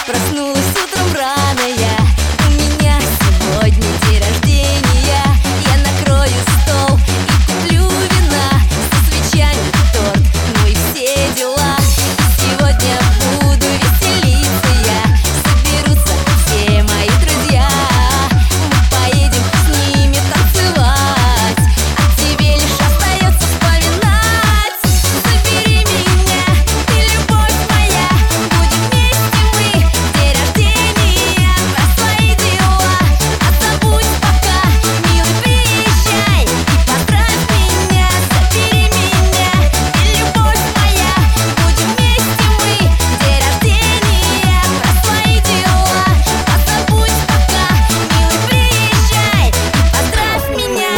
Проснулась утром рано я, у меня сегодня день рождения. Я накрою стол и куплю вина, со свечами торт, ну и все дела. И сегодня буду веселиться я, соберутся все мои друзья. Мы поедем с ними танцевать, а тебе лишь остается вспоминать. Забери меня, ты любовь моя, будем вместе мы, день рождения, про свои дела. А забудь пока, милый, приезжай и поздравь меня. Забери меня, ты любовь моя, будем вместе мы, день рождения, про свои дела. А забудь пока, милый, приезжай и поздравь меня.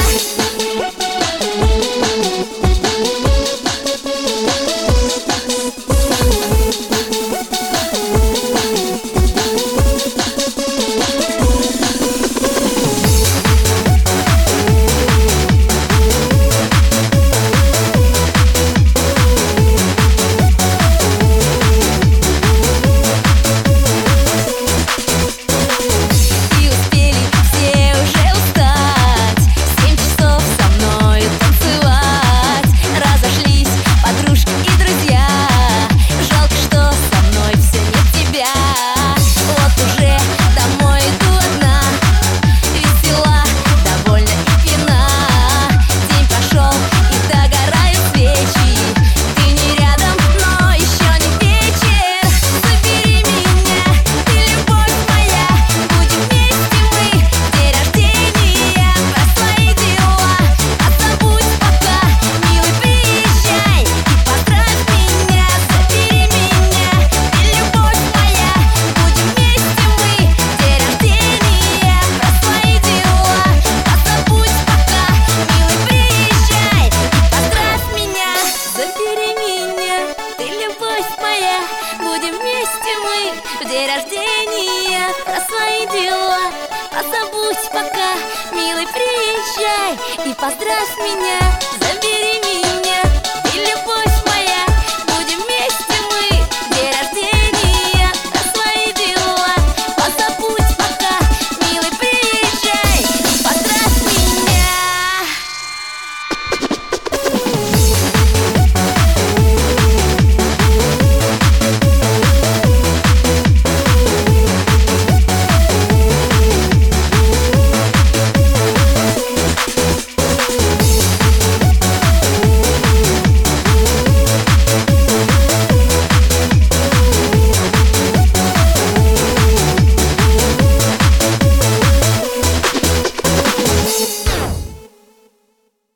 И успели все уже устать, 7 часов со мною танцевать. Разошлись подружки и друзья, жалко, что со мной все нет тебя. Вот уже домой иду одна, весела, довольна и пьяна. День прошел и догорают свечи, ты не рядом, но еще не вечер. Забери меня, ты любовь моя, будем вместе мы, день рождения, про свои дела. А забудь пока, милый, приезжай и поздравь меня. Забери меня, ты любовь моя, будем вместе мы, день рождения, про свои дела. А забудь пока, милый, приезжай и поздравь меня. Забери меня, ты любовь моя, будем вместе мы, в день рождения, про свои дела. А забудь пока, милый, приезжай и поздравь меня. Забери меня, ты любовь